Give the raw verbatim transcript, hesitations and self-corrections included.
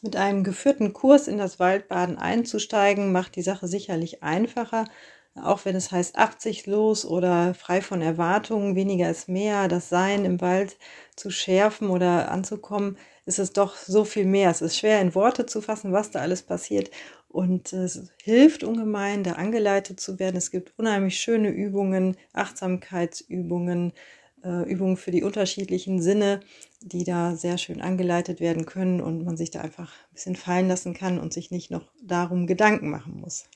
Mit einem geführten Kurs in das Waldbaden einzusteigen, macht die Sache sicherlich einfacher, auch wenn es heißt absichtslos oder frei von Erwartungen, weniger ist mehr, das Sein im Wald zu schärfen oder anzukommen, ist es doch so viel mehr. Es ist schwer in Worte zu fassen, was da alles passiert, und es hilft ungemein, da angeleitet zu werden. Es gibt unheimlich schöne Übungen, Achtsamkeitsübungen, äh, Übungen für die unterschiedlichen Sinne, die da sehr schön angeleitet werden können und man sich da einfach ein bisschen fallen lassen kann und sich nicht noch darum Gedanken machen muss.